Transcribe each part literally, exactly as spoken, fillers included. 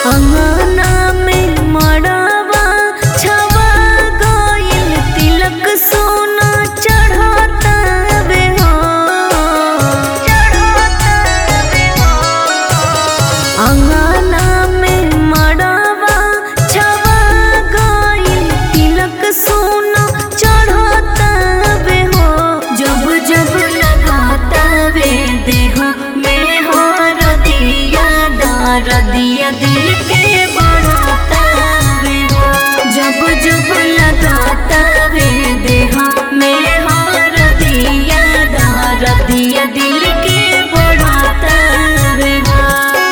अंगना में मड़वा छवा गइल तिलक सोना चढ़तावे हो चढ़तावे हो अंगना में मड़वा छवा गइल तिलक सोना चढ़तावे हो जब जब लगातावे देह में हो रदिया रदिया दिल के बढ़तावे हो जब जब लगातावे देह में हो रदिया रदिया दिल के बढ़तावे हो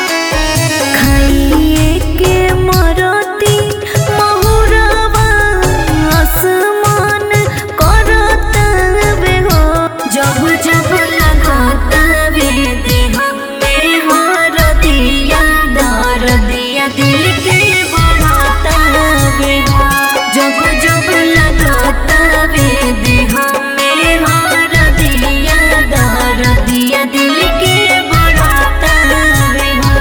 खाइए के मरती महुरवा आसमान करतावे हो जब जब लगातावे देह में हो रदिया रदिया दिल के बढ़तावे हो जब जब लगातावे देह में हो रदिया रदिया दिल के बढ़तावे हो।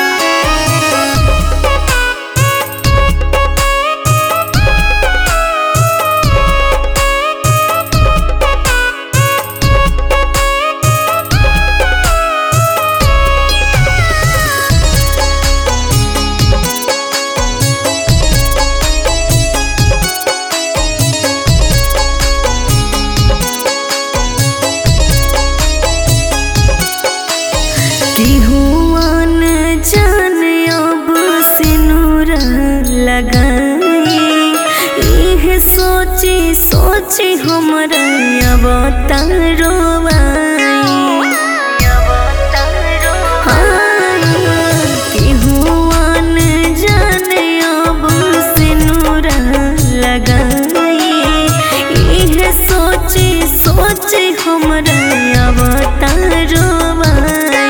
केहुआन जान अब सिनुर लगाई एह सोची सोची हमरा अब तरोवाई केहुआन जान अब सिनुर लगाई एह सोची सोची हमरा अब तरोवाई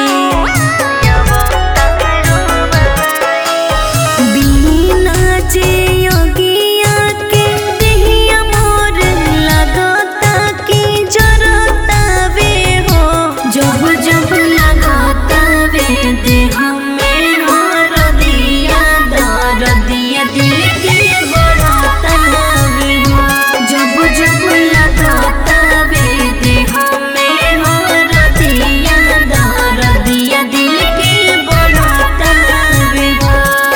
देह में हो रदिया रदिया दिल के बढ़तावे हो जब जब लगातावे देह में हो रदिया रदिया दिल के बढ़तावे हो।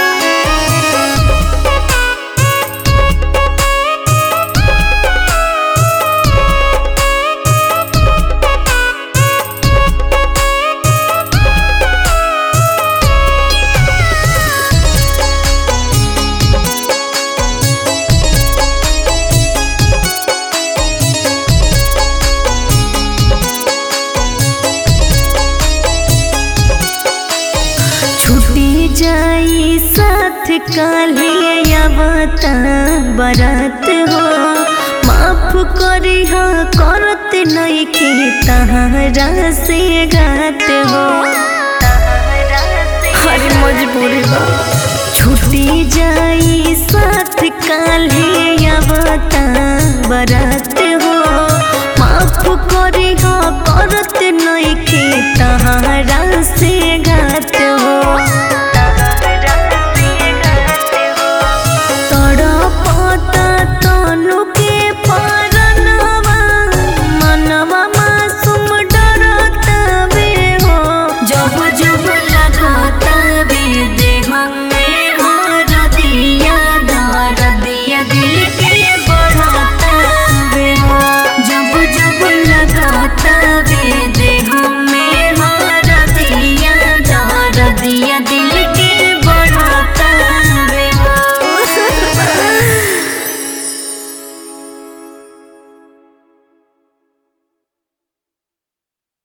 छुटी जाई साथ काले आवता बरात हो माफ करी हा करत नइखे तहरा से गात हो हर मजबूरी बा छुटी जाई साथ काले